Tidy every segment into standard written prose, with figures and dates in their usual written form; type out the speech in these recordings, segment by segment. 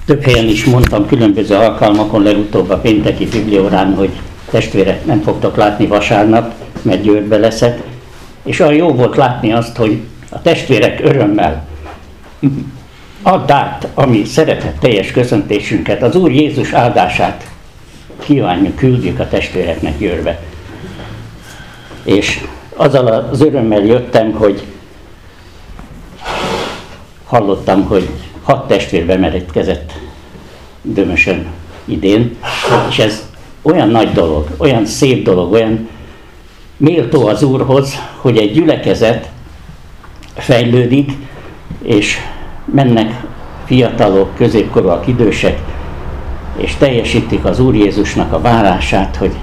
Több helyen is mondtam különböző alkalmakon, legutóbb a pénteki bibliórán, hogy testvérek, nem fogtok látni vasárnap, mert Győrbe leszek, és olyan jó volt látni azt, hogy a testvérek örömmel add át a mi szeretetteljes köszöntésünket, az Úr Jézus áldását kívánjuk, küldjük a testvéreknek Győrbe. És azzal az örömmel jöttem, hogy hallottam, hogy 6 testvér bemerítkezett Dömösön idén, és ez olyan nagy dolog, olyan szép dolog, olyan méltó az Úrhoz, hogy egy gyülekezet fejlődik, és mennek fiatalok, középkorúak, idősek, és teljesítik az Úr Jézusnak a várását, hogy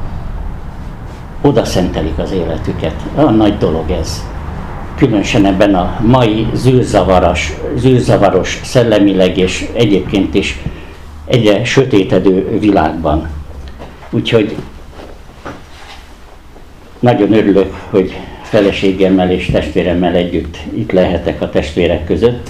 oda szentelik az életüket. Olyan nagy dolog ez. Különösen ebben a mai zűrzavaros szellemileg és egyébként is egyre sötétedő világban. Úgyhogy nagyon örülök, hogy feleségemmel és testvéremmel együtt itt lehetek a testvérek között,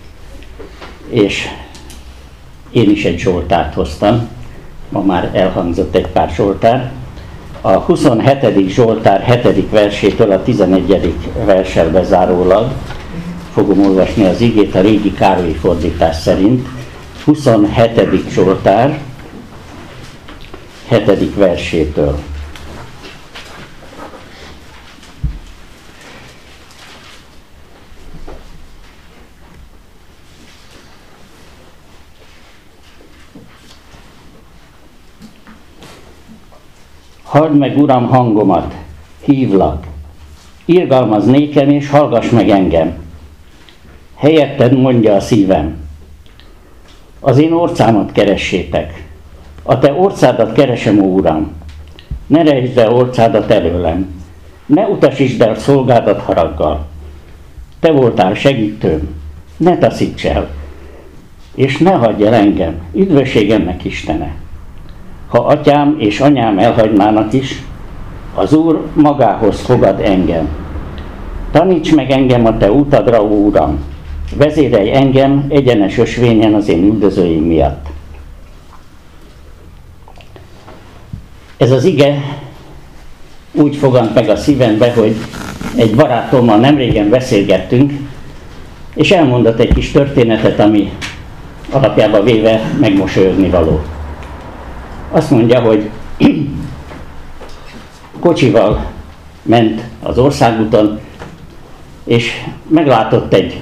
és én is egy zsoltárt hoztam, ma már elhangzott egy pár zsoltár. A 27. Zsoltár 7. versétől a 11. verssel bezárólag fogom olvasni az igét a régi Károlyi fordítás szerint. 27. Zsoltár 7. versétől. Halld meg, Uram, hangomat, hívlak, irgalmazz nékem, és hallgass meg engem. Helyetted mondja a szívem. Az én orcámat keressétek. A te orcádat keresem, ó Uram. Ne rejtsd el orcádat előlem. Ne utasítsd el szolgádat haraggal. Te voltál segítőm. Ne taszíts el. És ne hagyj el engem, üdvösségemnek Istene. Ha atyám és anyám elhagynának is, az Úr magához fogad engem. Taníts meg engem a te útadra, ó Uram. Vezérelj engem egyenes ösvényen az én üldözőim miatt. Ez az ige úgy fogant meg a szívembe, hogy egy barátommal nemrégen beszélgettünk, és elmondott egy kis történetet, ami alapjában véve megmosolyogni való. Azt mondja, hogy kocsival ment az országúton, és meglátott egy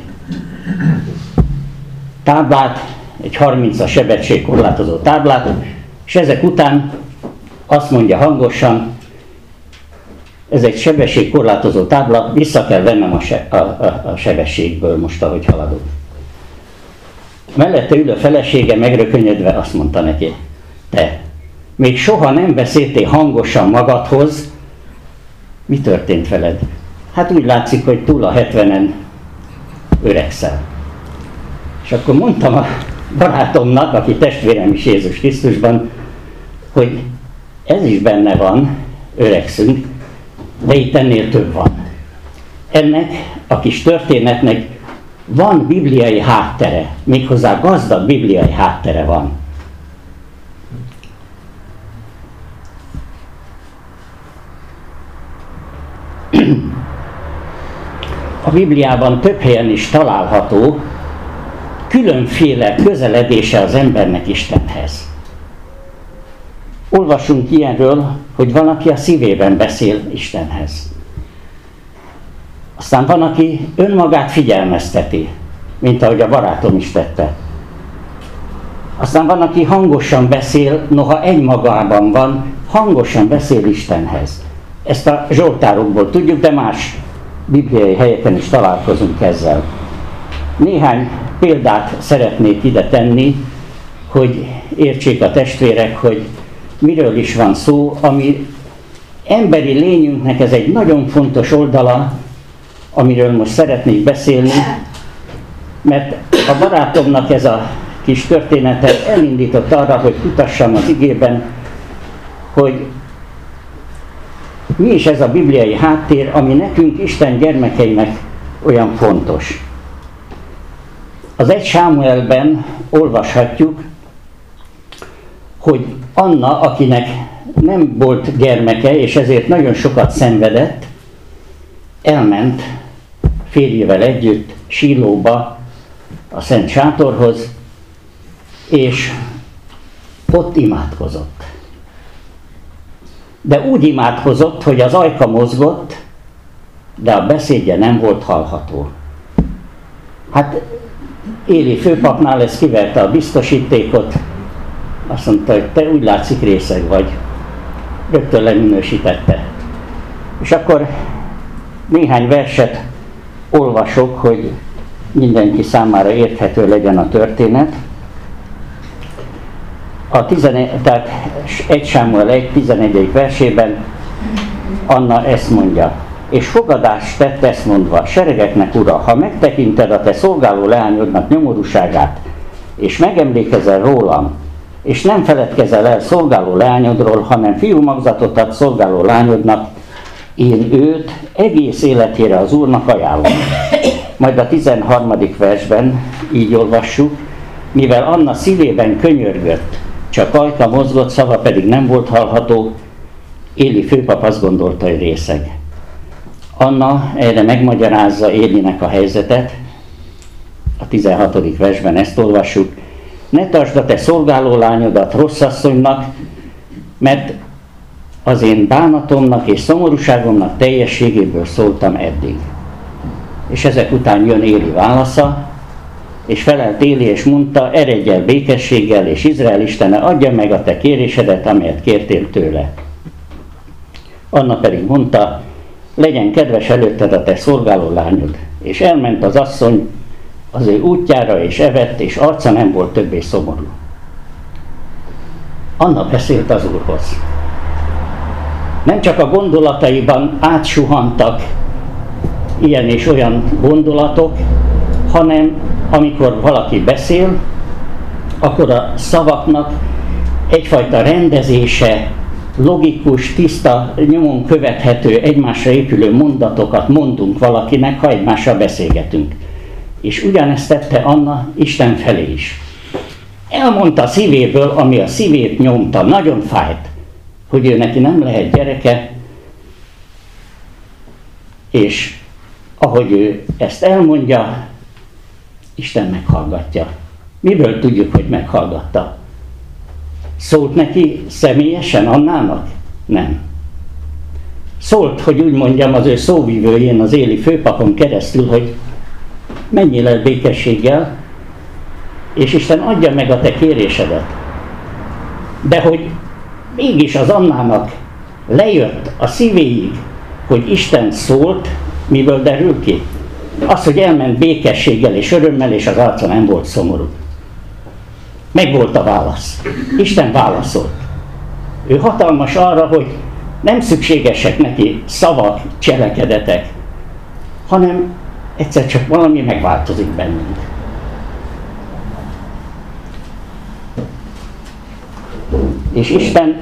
táblát, egy 30-as sebességkorlátozó táblát, és ezek után azt mondja hangosan, ez egy sebességkorlátozó tábla, vissza kell vennem a sebességből most, ahogy haladok. Mellette ülő felesége megrökönyödve azt mondta neki, te még soha nem beszéltél hangosan magadhoz, mi történt veled? Hát úgy látszik, hogy túl a 70-en öregszel. És akkor mondtam a barátomnak, aki testvérem is Jézus Krisztusban, hogy ez is benne van, öregszünk, de itt ennél több van. Ennek a kis történetnek van bibliai háttere, méghozzá gazdag bibliai háttere van. A Bibliában több helyen is található különféle közeledése az embernek Istenhez. Olvasunk ilyenről, hogy van, aki a szívében beszél Istenhez. Aztán van, aki önmagát figyelmezteti, mint ahogy a barátom is tette. Aztán van, aki hangosan beszél, noha egymagában van, hangosan beszél Istenhez. Ezt a zsoltárokból tudjuk, de más bibliai helyeken is találkozunk ezzel. Néhány példát szeretnék ide tenni, hogy értsék a testvérek, hogy miről is van szó, ami emberi lényünknek ez egy nagyon fontos oldala, amiről most szeretnék beszélni, mert a barátomnak ez a kis története elindított arra, hogy kutassam az igében, hogy mi is ez a bibliai háttér, ami nekünk, Isten gyermekeinek olyan fontos. Az 1 Sámuelben olvashatjuk, hogy Anna, akinek nem volt gyermeke, és ezért nagyon sokat szenvedett, elment férjével együtt Sílóba, a Szent Sátorhoz, és ott imádkozott. De úgy imádkozott, hogy az ajka mozgott, de a beszédje nem volt hallható. Hát Éli főpapnál ez kiverte a biztosítékot, azt mondta, hogy te úgy látszik részeg vagy. Rögtön leminősítette. És akkor néhány verset olvasok, hogy mindenki számára érthető legyen a történet. Tehát 1 Sámuel 1.11. versében Anna ezt mondja: és fogadást tett ezt mondva, seregeknek ura, ha megtekinted a te szolgáló leányodnak nyomorúságát, és megemlékezel rólam, és nem feledkezel el szolgáló leányodról, hanem fiú magzatot ad szolgáló lányodnak, én őt egész életére az Úrnak ajánlom. Majd a 13. versben így olvassuk, mivel Anna szívében könyörgött, csak ajka mozgott, szava pedig nem volt hallható, Éli főpap azt gondolta, hogy részeg. Anna erre megmagyarázza Élinek a helyzetet, a 16. versben ezt olvassuk: ne tartsd a te szolgáló lányodat rossz asszonynak, mert az én bánatomnak és szomorúságomnak teljességéből szóltam eddig. És ezek után jön Éli válasza, és felelt Éli és mondta, eredj el békességgel, és Izrael istene adja meg a te kérésedet, amelyet kértél tőle. Anna pedig mondta, legyen kedves előtted a te szolgáló lányod. És elment az asszony az ő útjára, és evett, és arca nem volt többé szomorú. Anna beszélt az Úrhoz. Nem csak a gondolataiban átsuhantak ilyen és olyan gondolatok, hanem amikor valaki beszél, akkor a szavaknak egyfajta rendezése, logikus, tiszta, nyomon követhető, egymásra épülő mondatokat mondunk valakinek, ha egymással beszélgetünk. És ugyanezt tette Anna Isten felé is. Elmondta a szívéből, ami a szívét nyomta, nagyon fájt, hogy ő neki nem lehet gyereke, és ahogy ő ezt elmondja, Isten meghallgatja. Miből tudjuk, hogy meghallgatta? Szólt neki személyesen Annának? Nem. Szólt, hogy úgy mondjam, az ő szóvivőjén, az Éli főpapon keresztül, hogy menjél el békességgel, és Isten adja meg a te kérésedet. De hogy mégis az Annának lejött a szívéig, hogy Isten szólt, miből derül ki? Az, hogy elment békességgel és örömmel, és az arca nem volt szomorú. Meg volt a válasz. Isten válaszolt. Ő hatalmas arra, hogy nem szükségesek neki szavak, cselekedetek, hanem egyszer csak valami megváltozik bennünk. És Isten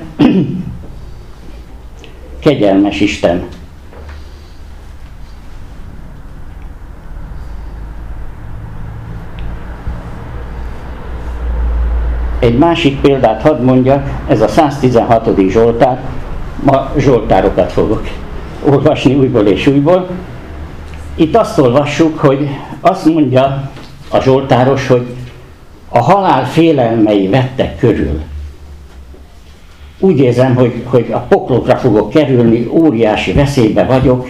kegyelmes Isten. Egy másik példát hadd mondjak, ez a 116. Zsoltár. Ma zsoltárokat fogok olvasni újból és újból. Itt azt olvassuk, hogy azt mondja a zsoltáros, hogy a halál félelmei vettek körül. Úgy érzem, hogy a poklokra fogok kerülni, óriási veszélybe vagyok.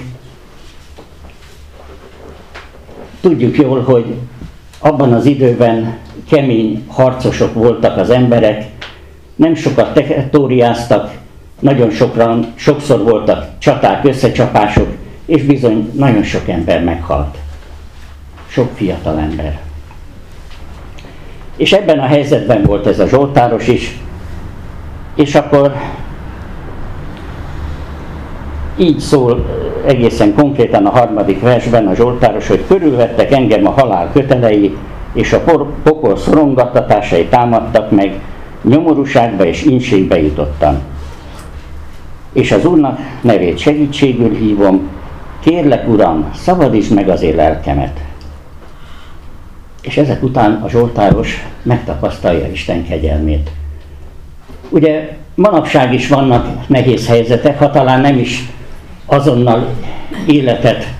Tudjuk jól, hogy abban az időben kemény harcosok voltak az emberek, nem sokat territóriáztak, nagyon sokszor voltak csaták, összecsapások, és bizony nagyon sok ember meghalt. Sok fiatal ember. És ebben a helyzetben volt ez a zsoltáros is, és akkor így szól egészen konkrétan a 3. versben a zsoltáros, hogy körülvettek engem a halál kötelei, és a pokol szorongattatásai támadtak meg, nyomorúságba és ínségbe jutottam. És az Úrnak nevét segítségül hívom, kérlek, Uram, szabadítsd meg az én lelkemet. és ezek után a zsoltáros megtapasztalja Isten kegyelmét. Ugye manapság is vannak nehéz helyzetek, ha talán nem is azonnal életet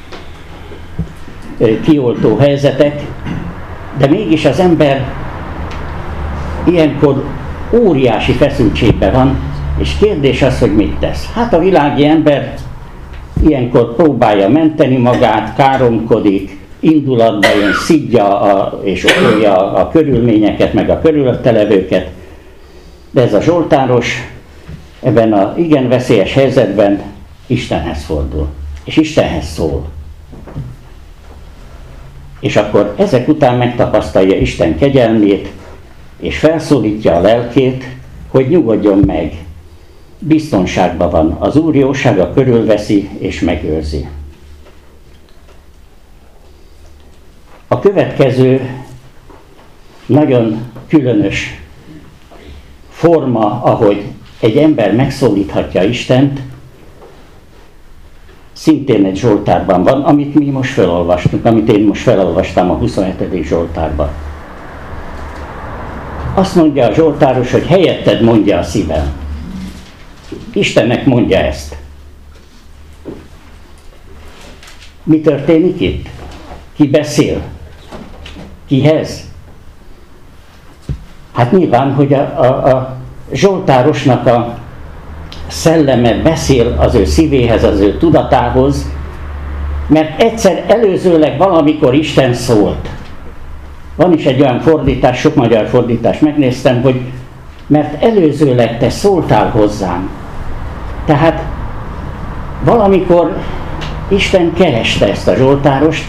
kioltó helyzetek, de mégis az ember ilyenkor óriási feszültségben van, és kérdés az, hogy mit tesz. Hát a világi ember ilyenkor próbálja menteni magát, káromkodik, indulatba jön, szidja és okolja a körülményeket, meg a körülötte levőket, de ez a zsoltáros ebben a igen veszélyes helyzetben Istenhez fordul, és Istenhez szól. És akkor ezek után megtapasztalja Isten kegyelmét, és felszólítja a lelkét, hogy nyugodjon meg. Biztonságban van, az Úr jósága körülveszi és megőrzi. A következő nagyon különös forma, ahogy egy ember megszólíthatja Istent, szintén egy Zsoltárban van, amit mi most felolvastunk, amit én most felolvastam a 27. Zsoltárban. Azt mondja a zsoltáros, hogy helyetted mondja a szívem. Istennek mondja ezt. Mi történik itt? Ki beszél? Kihez? Hát nyilván, hogy a zsoltárosnak a szelleme beszél az ő szívéhez, az ő tudatához, mert egyszer előzőleg valamikor Isten szólt. Van is egy olyan fordítás, sok magyar fordítást megnéztem, hogy mert előzőleg te szóltál hozzám. Tehát valamikor Isten kereste ezt a zsoltárost,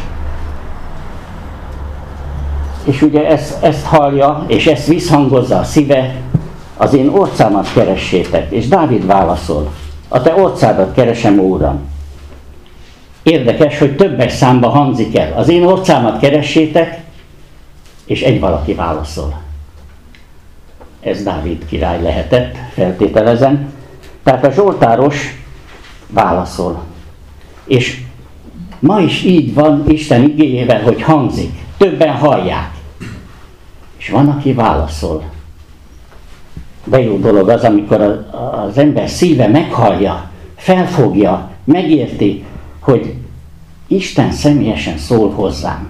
és ugye ezt hallja, és ezt visszhangozza a szíve, az én orcámat keressétek, és Dávid válaszol, a te orcádat keresem, Úram. Érdekes, hogy többes számba hangzik el, az én orcámat keressétek, és egy valaki válaszol. Ez Dávid király lehetett, feltételezem. Tehát a zsoltáros válaszol. És ma is így van Isten igéjével, hogy hangzik. Többen hallják. És van, aki válaszol. De jó dolog az, amikor az ember szíve meghallja, felfogja, megérti, hogy Isten személyesen szól hozzám.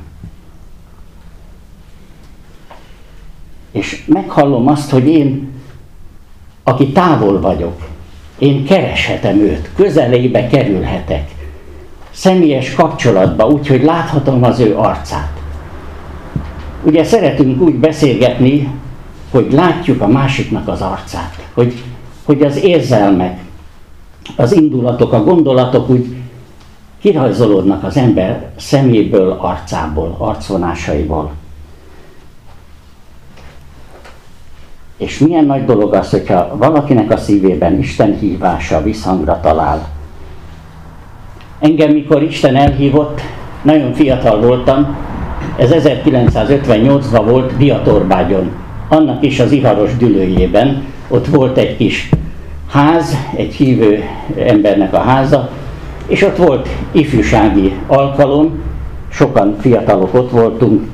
És meghallom azt, hogy én, aki távol vagyok, én kereshetem őt, közelébe kerülhetek, személyes kapcsolatba, úgyhogy láthatom az ő arcát. Ugye szeretünk úgy beszélgetni, hogy látjuk a másiknak az arcát, hogy az érzelmek, az indulatok, a gondolatok úgy kirajzolódnak az ember szeméből, arcából, arcvonásaiból. És milyen nagy dolog az, hogyha valakinek a szívében Isten hívása visszhangra talál. Engem, mikor Isten elhívott, nagyon fiatal voltam, ez 1958-ban volt Diatorbágyon, annak is az Iharos dülőjében, ott volt egy kis ház, egy hívő embernek a háza, és ott volt ifjúsági alkalom, sokan fiatalok ott voltunk,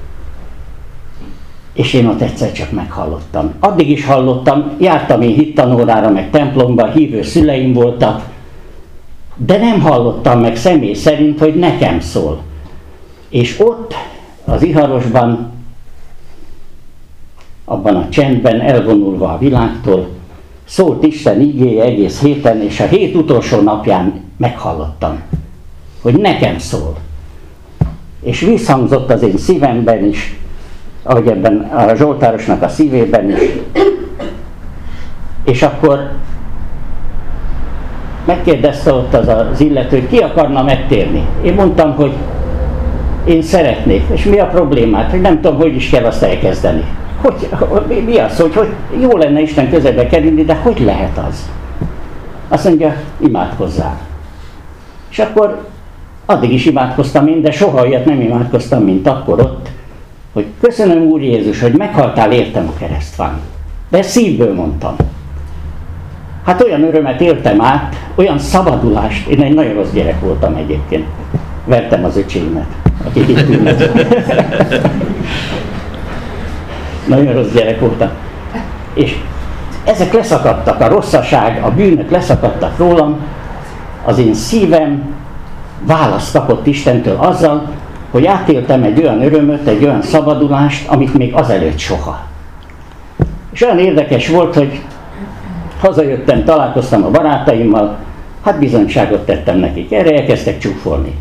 és én ott egyszer csak meghallottam. Addig is hallottam, jártam én hittanórára, meg templomba, hívő szüleim voltak, de nem hallottam meg személy szerint, hogy nekem szól. És ott, az Iharosban, abban a csendben, elvonulva a világtól, szólt Isten igéje egész héten, és a hét utolsó napján meghallottam, hogy nekem szól. És visszhangzott az én szívemben is, ahogy ebben a zsoltárosnak a szívében is. És akkor megkérdezte ott az illető, hogy ki akarna megtérni. Én mondtam, hogy én szeretnék. És mi a problémát? Hogy nem tudom, hogy is kell azt elkezdeni. Mi az, hogy jó lenne Isten közelbe kerülni, de hogy lehet az? Azt mondja, imádkozzál. És akkor addig is imádkoztam én, de soha olyat nem imádkoztam, mint akkor ott, hogy köszönöm, Úr Jézus, hogy meghaltál értem a keresztfán. De szívből mondtam. Hát olyan örömet éltem át, olyan szabadulást, én egy nagyon rossz gyerek voltam egyébként. Vertem az öcsémet. akik itt ülnek. Nagyon rossz gyerek voltam. És ezek leszakadtak, a rosszaság, a bűnök leszakadtak rólam, az én szívem választ kapott Istentől azzal, hogy átéltem egy olyan örömöt, egy olyan szabadulást, amit még azelőtt soha. És olyan érdekes volt, hogy hazajöttem, találkoztam a barátaimmal, hát bizonyságot tettem nekik, erre elkezdtek csúfolni.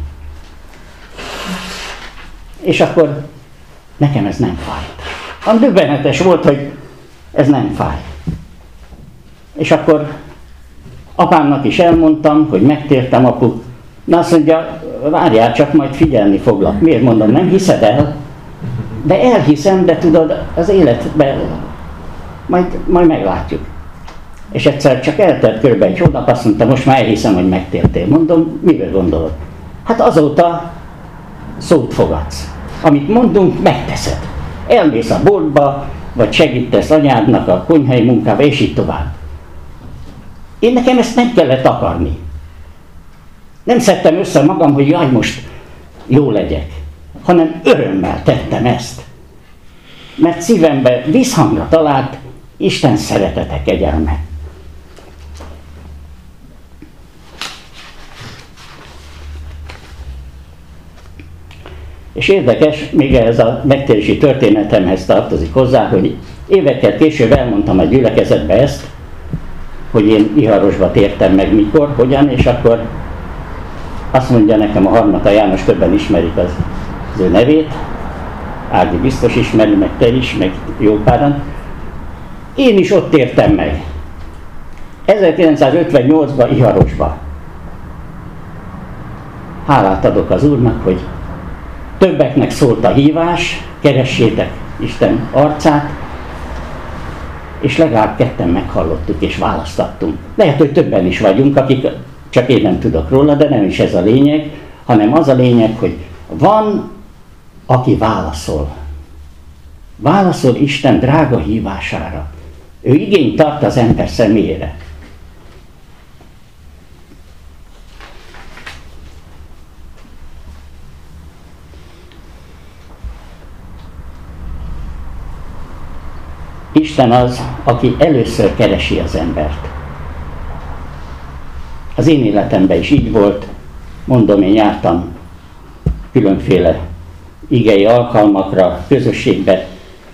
És akkor nekem ez nem fájt. Ami döbbenetes volt, hogy ez nem fáj. És akkor apámnak is elmondtam, hogy megtértem, apu. Na azt mondja, várjál csak, majd figyelni foglak. Miért mondom, nem hiszed el? De elhiszem, de tudod, az életben majd meglátjuk. És egyszer csak eltelt körülbelül egy hónap, azt mondta, most már elhiszem, hogy megtértél. Mondom, mire gondolod? Hát azóta szót fogadsz. Amit mondunk, megteszed. Elmész a boltba, vagy segítesz anyádnak a konyhai munkába, és így tovább. Én nekem ezt nem kellett akarni. Nem szedtem össze magam, hogy jaj, most jó legyek, hanem örömmel tettem ezt. Mert szívembe visszhangra talált Isten szeretete, kegyelme. És érdekes, még ez a megtérési történetemhez tartozik hozzá, hogy évekkel később elmondtam a gyülekezetbe ezt, hogy én Iharosba tértem meg mikor, hogyan, és akkor azt mondja nekem a Harmata János, többen ismerik az ő nevét, Ági biztos ismeri, meg te is, meg jó páran. Én is ott tértem meg. 1958-ban Iharosba. Hálát adok az Úrnak, hogy többeknek szólt a hívás, keressétek Isten arcát, és legalább ketten meghallottuk és választattunk. Lehet, hogy többen is vagyunk, akik csak én nem tudok róla, de nem is ez a lényeg, hanem az a lényeg, hogy van, aki válaszol. Válaszol Isten drága hívására. Ő igényt tart az ember személyére. Isten az, aki először keresi az embert. Az én életemben is így volt, mondom, én jártam különféle igei alkalmakra, közösségbe,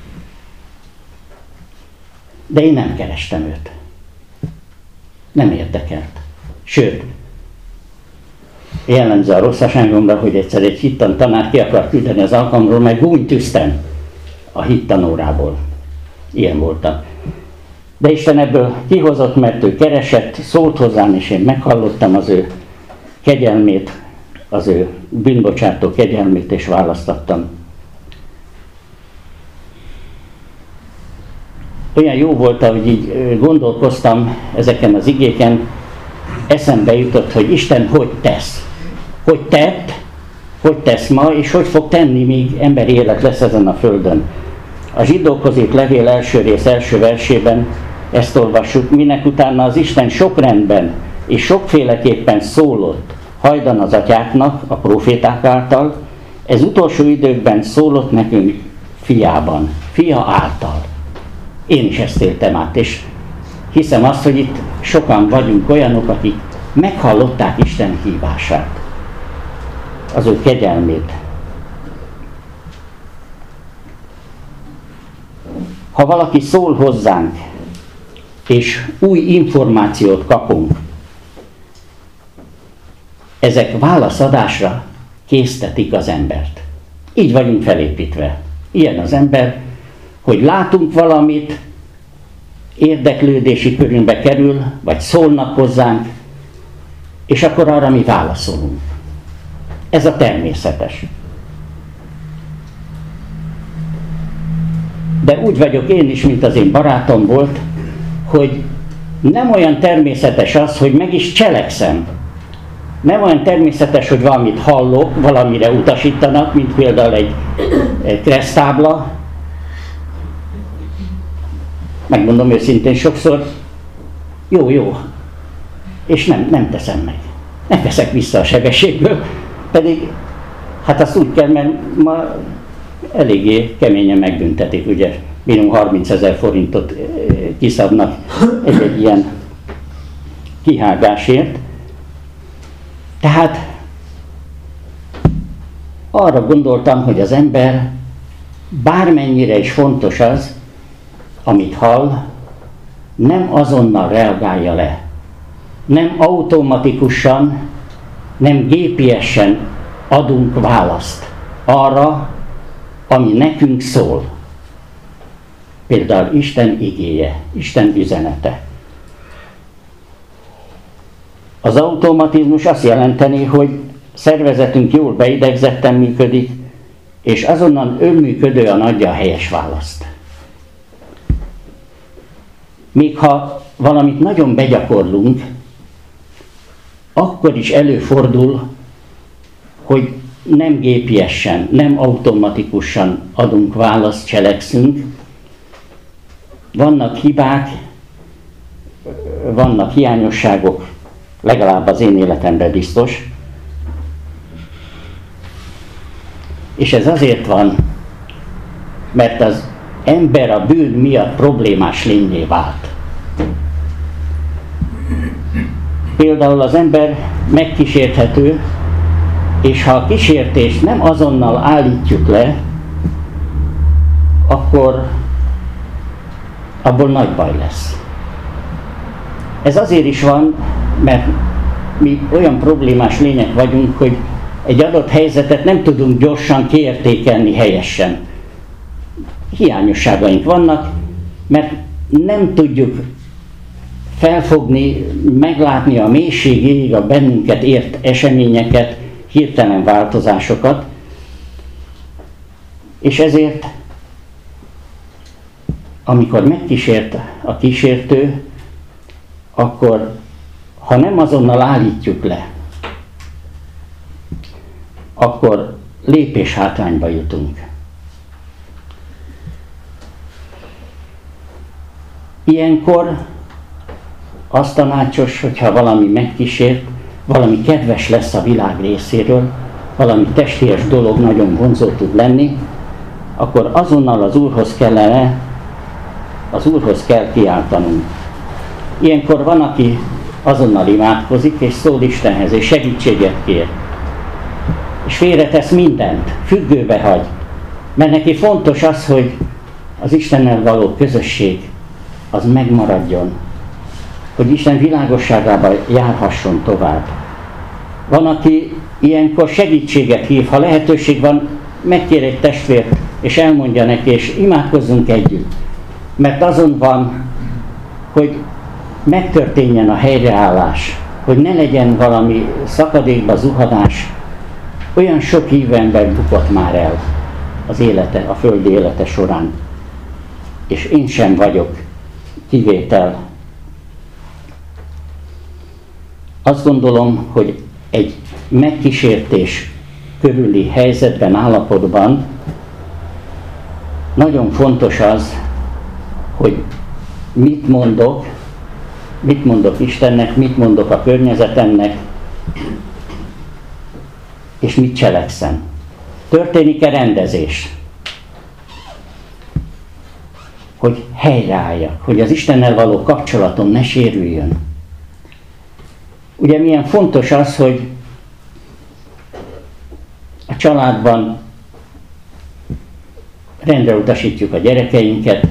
de én nem kerestem őt. Nem érdekelt. Sőt, jellemző a rosszaságomra, hogy egyszer egy hittan tanár ki akart küldeni az alkalomról, meg gúnytűztem a hittanórából. Ilyen voltam. De Isten ebből kihozott, mert ő keresett, szólt hozzám, és én meghallottam az ő kegyelmét, az ő bűnbocsátó kegyelmét, és választattam. Olyan jó volt, ahogy így gondolkoztam ezeken az igéken, eszembe jutott, hogy Isten hogy tesz. Hogy tett, hogy tesz ma, és hogy fog tenni, míg emberi élet lesz ezen a földön. A Zsidókhoz írt levél első rész első versében ezt olvassuk, minek utána az Isten sok rendben és sokféleképpen szólott hajdan az atyáknak, a proféták által, ez utolsó időkben szólott nekünk fiában, fia által. Én is ezt éltem át, és hiszem azt, hogy itt sokan vagyunk olyanok, akik meghallották Isten hívását, az ő kegyelmét. Ha valaki szól hozzánk, és új információt kapunk, ezek válaszadásra késztetik az embert. Így vagyunk felépítve. Ilyen az ember, hogy látunk valamit, érdeklődési körünkbe kerül, vagy szólnak hozzánk, és akkor arra mi válaszolunk. Ez a természetes. De úgy vagyok én is, mint az én barátom volt, hogy nem olyan természetes az, hogy meg is cselekszem. Nem olyan természetes, hogy valamit hallok, valamire utasítanak, mint például egy kereszttábla. Megmondom őszintén sokszor, jó, és nem teszem meg. Nem veszek vissza a sebességből, pedig Hát azt úgy kell, mert ma eléggé keményen megbüntetik, ugye minimum 30 000 forintot kiszabnak egy ilyen kihágásért. Tehát arra gondoltam, hogy az ember bármennyire is fontos az, amit hall, nem azonnal reagálja le. Nem automatikusan, nem gépiesen adunk választ arra, ami nekünk szól. Például Isten igéje, Isten üzenete. Az automatizmus azt jelenteni, hogy szervezetünk jól beidegzetten működik, és azonnal önműködően adja a helyes választ. Még ha valamit nagyon begyakorlunk, akkor is előfordul, hogy nem gépiesen, nem automatikusan adunk választ, cselekszünk. Vannak hibák, vannak hiányosságok, legalább az én életemben biztos. És ez azért van, mert az ember a bűn miatt problémás lényé vált. Például az ember megkísérthető, és ha a kísértést nem azonnal állítjuk le, akkor abból nagy baj lesz. Ez azért is van, mert mi olyan problémás lények vagyunk, hogy egy adott helyzetet nem tudunk gyorsan kiértékelni helyesen. Hiányosságaink vannak, mert nem tudjuk felfogni, meglátni a mélységéig a bennünket ért eseményeket, hirtelen változásokat, és ezért, amikor megkísért a kísértő, akkor, ha nem azonnal állítjuk le, akkor lépéshátrányba jutunk. Ilyenkor az tanácsos, hogyha valami megkísért, valami kedves lesz a világ részéről, valami testélyes dolog nagyon vonzó tud lenni, akkor azonnal az Úrhoz kell kiáltanunk. Ilyenkor van, aki azonnal imádkozik, és szól Istenhez, és segítséget kér. És félretesz mindent, függőbe hagy. Mert neki fontos az, hogy az Istennel való közösség az megmaradjon, hogy Isten világosságában járhasson tovább. Van, aki ilyenkor segítséget hív, ha lehetőség van, megkér egy testvért, és elmondja neki, és imádkozzunk együtt. Mert azon van, hogy megtörténjen a helyreállás, hogy ne legyen valami szakadékba zuhanás. Olyan sok hívő ember bukott már el az élete, a földi élete során. És én sem vagyok kivétel. Azt gondolom, hogy egy megkísértés körüli helyzetben, állapotban nagyon fontos az, hogy mit mondok Istennek, mit mondok a környezetemnek, és mit cselekszem. Történik-e rendezés? Hogy helyreálljak, hogy az Istennel való kapcsolatom ne sérüljön. Ugye milyen fontos az, hogy a családban rendre utasítjuk a gyerekeinket,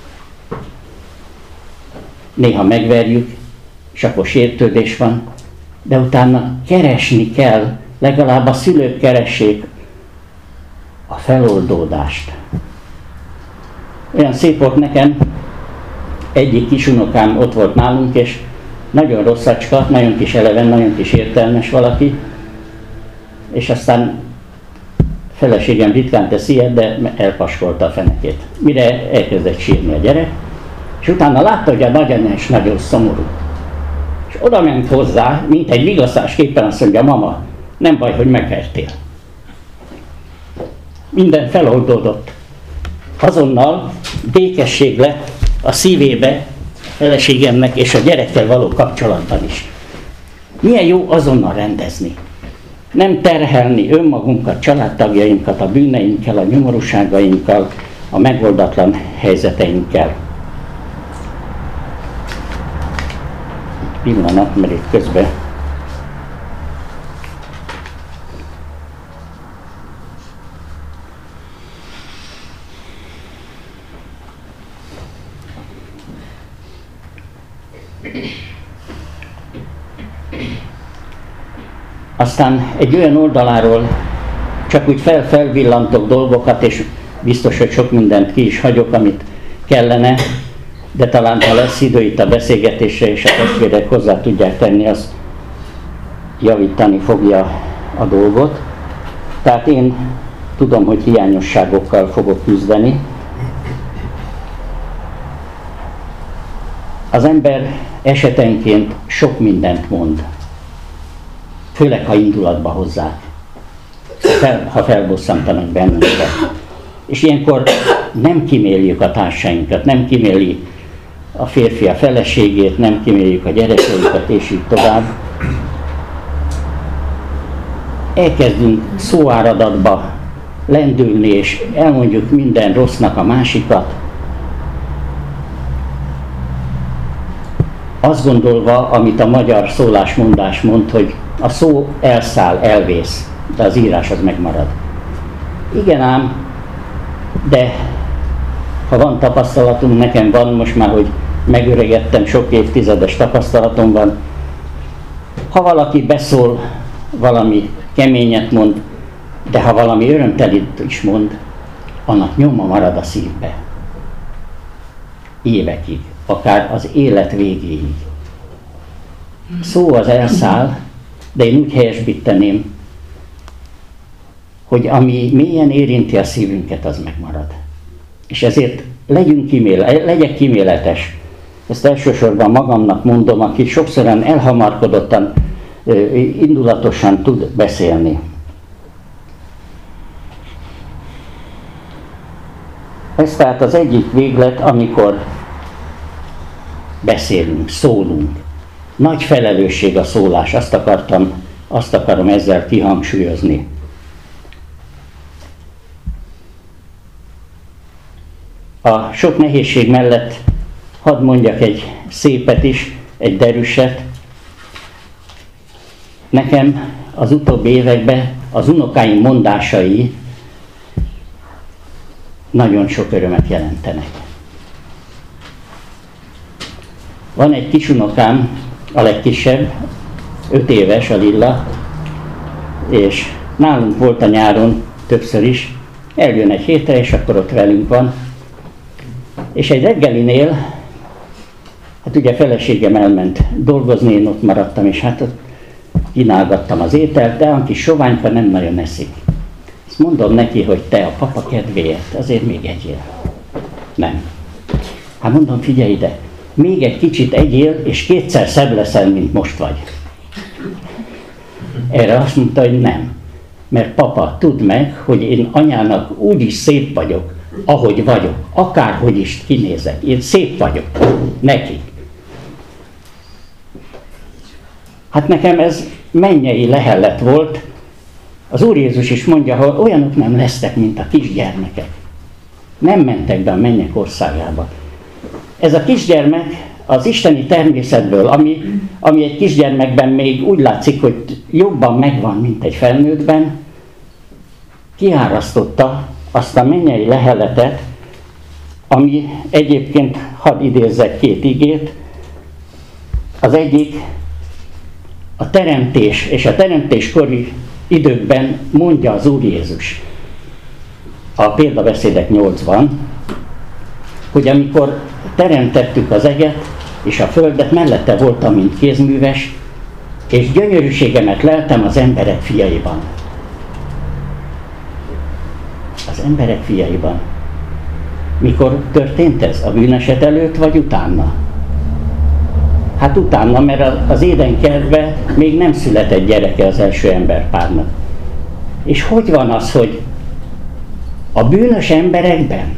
néha megverjük, és akkor sértődés van, de utána keresni kell, legalább a szülők keressék a feloldódást. Olyan szép volt nekem, egyik kisunokám ott volt nálunk, és nagyon rosszacska, nagyon kis eleven, nagyon kis értelmes valaki, és aztán feleségem ritkán teszi ilyet, de elpaskolta a fenekét. Mire elkezdett sírni a gyerek, és utána látta, hogy a nagyanyja is nagyon szomorú. És oda ment hozzá, mint egy vigasztásképpen azt mondja, mama, nem baj, hogy megvertél. Minden feloldódott. Azonnal békesség lett a szívébe, feleségemnek és a gyerekkel való kapcsolatban is. Milyen jó azonnal rendezni. Nem terhelni önmagunkat, családtagjainkat a bűneinkkel, a nyomorúságainkkal, a megoldatlan helyzeteinkkel. Egy pillanat, mert itt közben aztán egy olyan oldaláról csak úgy felvillantok dolgokat, és biztos, hogy sok mindent ki is hagyok, amit kellene, de talán ha lesz idő itt a beszélgetésre, és a testvérek hozzá tudják tenni, az javítani fogja a dolgot. Tehát én tudom, hogy hiányosságokkal fogok küzdeni. Az ember esetenként sok mindent mond, főleg ha indulatba hozzák, ha felbosszantanak bennünket. És ilyenkor nem kiméljük a társainkat, nem kiméli a férfi a feleségét, nem kiméljük a gyerekeinket, és így tovább. Elkezdünk szóáradatba lendülni, és elmondjuk minden rossznak a másikat, azt gondolva, amit a magyar szólásmondás mond, hogy a szó elszáll, elvész, de az írás az megmarad. Igen ám, de ha van tapasztalatunk, nekem van most már, hogy megöregedtem, sok évtizedes tapasztalatom van, ha valaki beszól, valami keményet mond, de ha valami örömtelit is mond, annak nyoma marad a szívbe. Évekig, akár az élet végéig. Szó az elszáll, de én úgy helyesbíteném, hogy ami mélyen érinti a szívünket, az megmarad. És ezért legyek kíméletes. Ezt elsősorban magamnak mondom, aki sokszor elhamarkodottan, indulatosan tud beszélni. Ez tehát az egyik véglet, amikor beszélünk, szólunk. Nagy felelősség a szólás, azt akarom ezzel kihangsúlyozni. A sok nehézség mellett hadd mondjak egy szépet is, egy derűset. Nekem az utóbbi években az unokáim mondásai nagyon sok örömet jelentenek. Van egy kisunokám, a legkisebb, 5 éves, a Lilla, és nálunk volt a nyáron többször is, eljön egy hétre, és akkor ott velünk van. És egy reggelinél, hát ugye feleségem elment dolgozni, én ott maradtam, és hát ott kínálgattam az ételt, de a kis soványka nem nagyon eszik. Azt mondom neki, hogy te a papa kedvéért, azért még egyél. Nem. Hát mondom, figyelj ide, még egy kicsit egyél, és 2-szer szebb leszel, mint most vagy. Erre azt mondta, hogy nem. Mert papa, tudd meg, hogy én anyának úgy is szép vagyok, ahogy vagyok, akárhogy is kinézek. Én szép vagyok neki. Hát nekem ez mennyei lehellet volt. Az Úr Jézus is mondja, hogy olyanok nem lesztek, mint a kisgyermekek. Nem mentek be a mennyek országába. Ez a kisgyermek az isteni természetből, ami egy kisgyermekben még úgy látszik, hogy jobban megvan, mint egy felnőttben, kiárasztotta azt a mennyei lehelletet, ami egyébként, hadd idézzek 2 igét, az egyik a teremtés és a teremtéskori időkben mondja az Úr Jézus a példabeszédek 8-ban, hogy amikor teremtettük az eget és a földet, mellette voltam, mint kézműves, és gyönyörűségemet leltem az emberek fiaiban. Az emberek fiaiban. Mikor történt ez? A bűneset előtt, vagy utána? Hát utána, mert az édenkertben még nem született gyereke az első emberpárnak. És hogy van az, hogy a bűnös emberekben,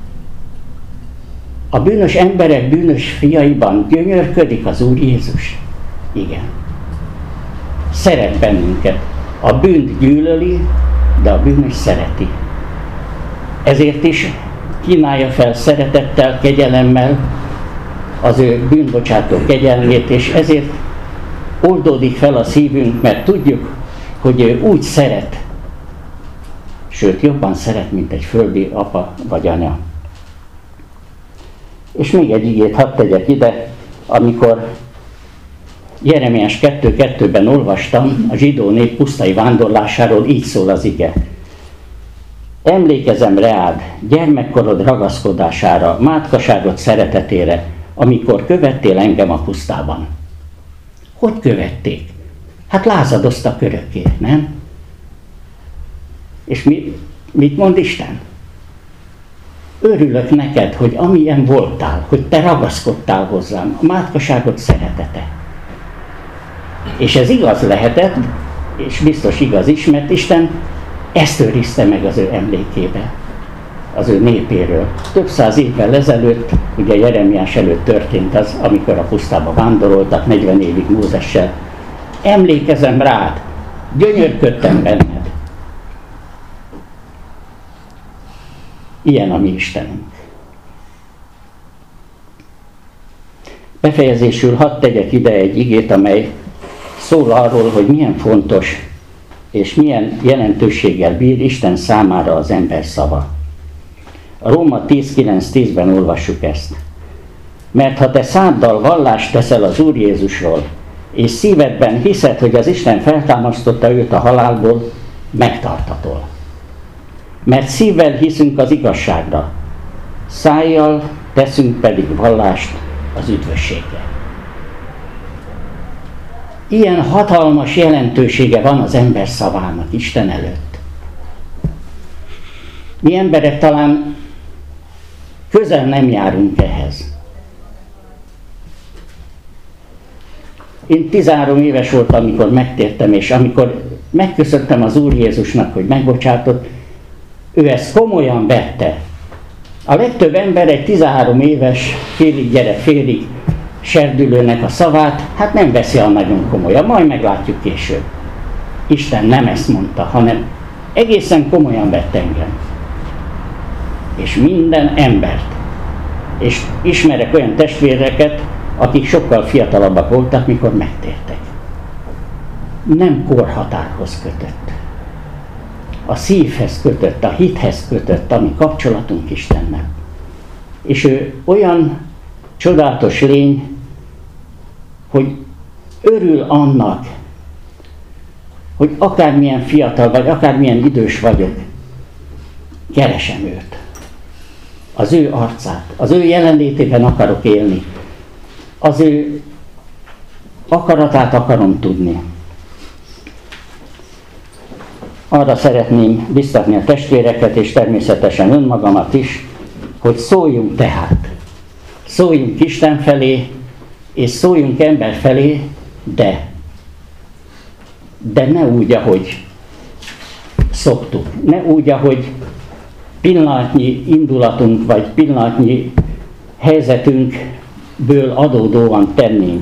a bűnös emberek bűnös fiaiban gyönyörködik az Úr Jézus? Igen. Szeret bennünket. A bűnt gyűlöli, de a bűnös szereti. Ezért is kínálja fel szeretettel, kegyelemmel az ő bűnbocsátó kegyelmét, és ezért oldódik fel a szívünk, mert tudjuk, hogy ő úgy szeret, sőt jobban szeret, mint egy földi apa vagy anya. És még egy igét hadd tegyek ide, amikor Jeremiás 2:2-ben olvastam a zsidó nép pusztai vándorlásáról, így szól az ige. Emlékezem reád, gyermekkorod ragaszkodására, mátkaságod szeretetére, amikor követtél engem a pusztában. Hogy követték? Hát lázadoztak örökké, nem? És mit mond Isten? Örülök neked, hogy amilyen voltál, hogy te ragaszkodtál hozzám, a mátkaságod szeretete. És ez igaz lehetett, és biztos igaz is, mert Isten ezt őrizte meg az ő emlékébe, az ő népéről. Több száz évvel ezelőtt, ugye Jeremiás előtt történt az, amikor a pusztába vándoroltak 40 évig Mózessel. Emlékezem rád, gyönyörködtem benned. Ilyen a mi Istenünk. Befejezésül hadd tegyek ide egy igét, amely szól arról, hogy milyen fontos és milyen jelentőséggel bír Isten számára az ember szava. A Róma 10:9-10-ben olvassuk ezt. Mert ha te száddal vallást teszel az Úr Jézusról, és szívedben hiszed, hogy az Isten feltámasztotta őt a halálból, megtartatol. Mert szívvel hiszünk az igazságra, szájjal teszünk pedig vallást az üdvösségre. Ilyen hatalmas jelentősége van az ember szavának Isten előtt. Mi emberek talán közel nem járunk ehhez. Én 13 éves voltam, amikor megtértem, és amikor megköszöntem az Úr Jézusnak, hogy megbocsátott, ő ezt komolyan vette. A legtöbb ember egy 13 éves, félig gyerek, félig serdülőnek a szavát, hát nem veszi a nagyon komolyan, majd meglátjuk később. Isten nem ezt mondta, hanem egészen komolyan vett engem. És minden embert. És ismerek olyan testvéreket, akik sokkal fiatalabbak voltak, mikor megtértek. Nem korhatárhoz kötött. A szívhez kötött, a hithez kötött, a mi kapcsolatunk Istennel. És ő olyan csodálatos lény, hogy örül annak, hogy akármilyen fiatal vagy, akármilyen idős vagyok, keresem őt. Az ő arcát, az ő jelenlétében akarok élni. Az ő akaratát akarom tudni. Arra szeretném biztatni a testvéreket, és természetesen önmagamat is, hogy szóljunk tehát. Szóljunk Isten felé, és szóljunk ember felé, de ne úgy, ahogy szoktuk. Ne úgy, ahogy pillanatnyi indulatunk, vagy pillanatnyi helyzetünkből adódóan tennénk.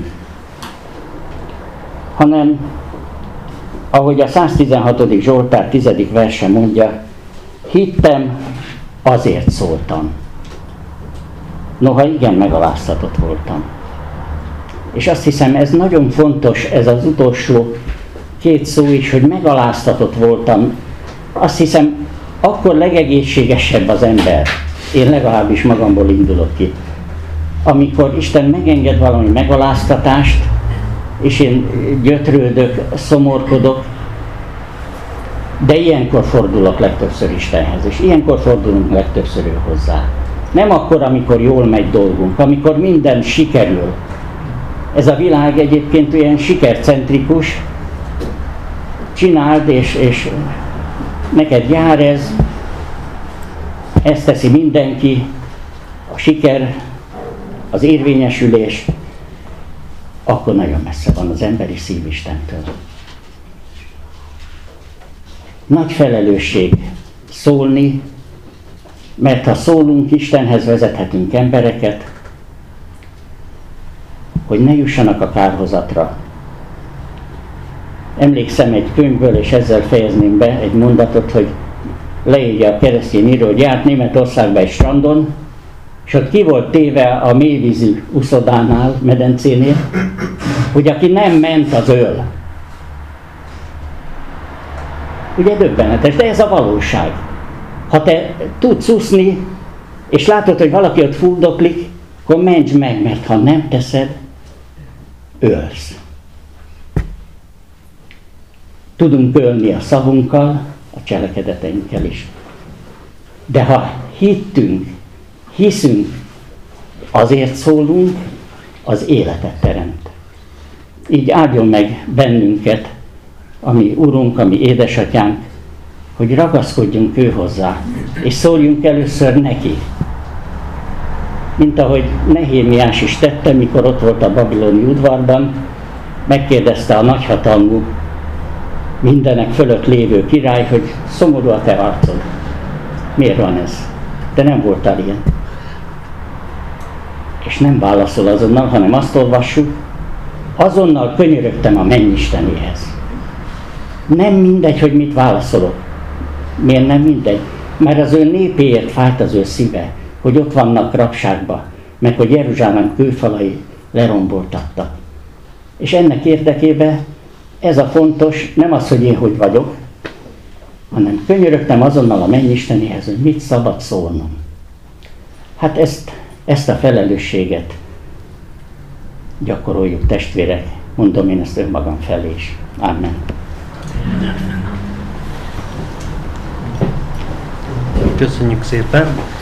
Hanem, ahogy a 116. Zsoltár 10. verse mondja, hittem, azért szóltam. Noha igen megaláztatott voltam. És azt hiszem, ez nagyon fontos, ez az utolsó két szó is, hogy megaláztatott voltam. Azt hiszem, akkor legegészségesebb az ember. Én legalábbis magamból indulok ki. Amikor Isten megenged valami megaláztatást, és én gyötrődök, szomorkodok, de ilyenkor fordulok legtöbbször Istenhez, és ilyenkor fordulunk legtöbbször ő hozzá. Nem akkor, amikor jól megy dolgunk, amikor minden sikerül. Ez a világ egyébként olyan sikercentrikus, csináld, és neked jár ez, ezt teszi mindenki, a siker, az érvényesülés, akkor nagyon messze van az emberi szív Istentől. Nagy felelősség szólni, mert ha szólunk, Istenhez vezethetünk embereket, hogy ne jussanak a kárhozatra. Emlékszem egy könyvből, és ezzel fejezném be egy mondatot, hogy leírja a keresztény író, hogy járt Németországba egy strandon, és ott ki volt téve a mélyvízű uszodánál, medencénél, hogy aki nem ment, az öl. Ugye döbbenetes, de ez a valóság. Ha te tudsz úszni, és látod, hogy valaki ott fuldoklik, akkor menj meg, mert ha nem teszed, ölsz. Tudunk ölni a szavunkkal, a cselekedeteinkkel is. De ha hiszünk, azért szólunk, az életet teremt. Így áldjon meg bennünket, a mi Urunk, a mi édesatyánk, hogy ragaszkodjunk ő hozzá, és szóljunk először neki. Mint ahogy Nehémiás is tette, mikor ott volt a babiloni udvarban, megkérdezte a nagyhatalmú, mindenek fölött lévő király, hogy szomorú a te arcod. Miért van ez? Te nem voltál ilyen. És nem válaszol azonnal, hanem azt olvassuk, azonnal könyörögtem a mennyistenéhez. Nem mindegy, hogy mit válaszolok. Miért nem mindegy? Mert az ő népéért fájt az ő szíve, hogy ott vannak rabságba, meg hogy Jeruzsálem kőfalai leromboltattak. És ennek érdekében ez a fontos, nem az, hogy én hogy vagyok, hanem könyörögtem azonnal a mennyistenéhez, hogy mit szabad szólnom. Hát ezt a felelősséget gyakoroljuk, testvérek, mondom én ezt önmagam felé is. Amen. Köszönjük szépen!